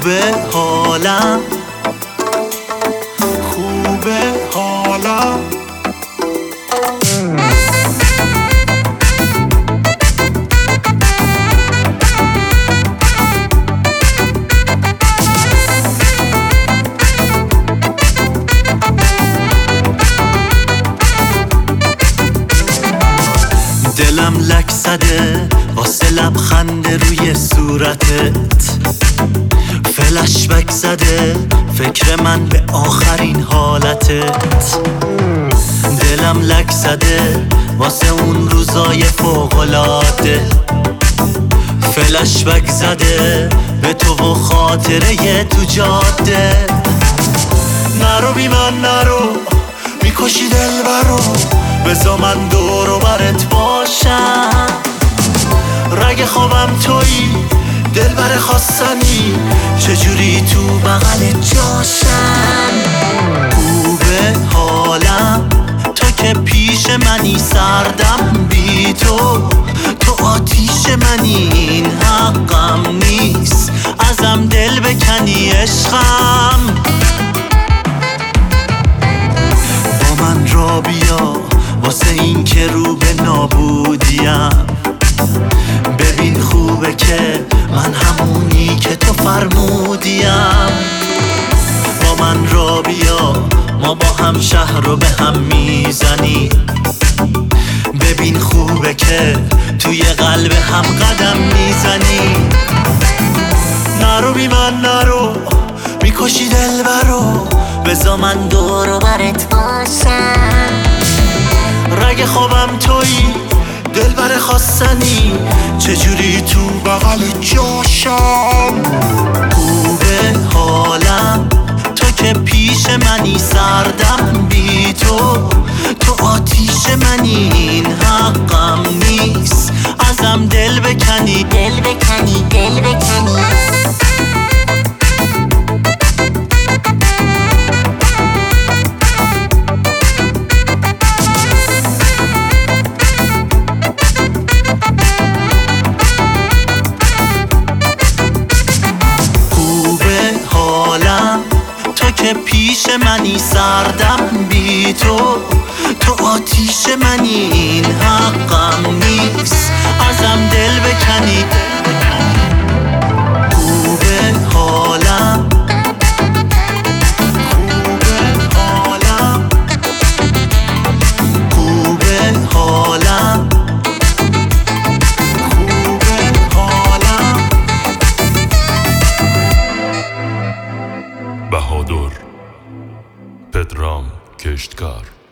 خوبه حالم، خوبه حالم. دلم لک زده واسه لبخند روی صورتت، فلش بک زده فکر من به آخرین حالتت. دلم لک زده واسه اون روزای فوق‌العاده، فلش بک زده به تو و خاطره تو جاده. نرو بی من نرو، میکشی دلبرو، بذار من دور و برت باشم. رگ خوابم تویی، دلبر خواستنی، چجوری تو بغل جاشم. خوبه حالم تو که پیش منی، سردم بی تو، تو آتیش منی، این حقم نیست ازم دل بکنی عشقم. با من را بیا واسه این که رو به نابودیم، ببین خوبه که من همونی که تو فرمودیم. با من را بیا ما با هم شهر رو به هم میزنی، ببین خوبه که توی قلب هم قدم میزنی. نرو بی من نرو، میکشی دلبرو، بذار من دور و برت باشم. رگ خوابم تویی، دلبر خواستنی، چجوری تو بغل جاشم. خوبه حالم تو که پیش منی، سردم بی تو، تو آتیش منی، این حقم نیست ازم دل بکنی، دل بکنی، دل بکنی. که پیش منی، سردم بی تو، تو آتیش منی، این حقم نیست ازم دل بکنی. خوبه حالم، خوبه حالم، خوبه حالم، خوبه حالم. بهادر پدرام کشتکار.